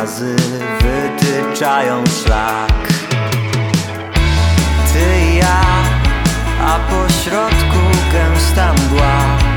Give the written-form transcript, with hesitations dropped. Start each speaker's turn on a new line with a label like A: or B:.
A: razy wytyczają szlak. Ty i ja, a pośrodku gęsta mgła.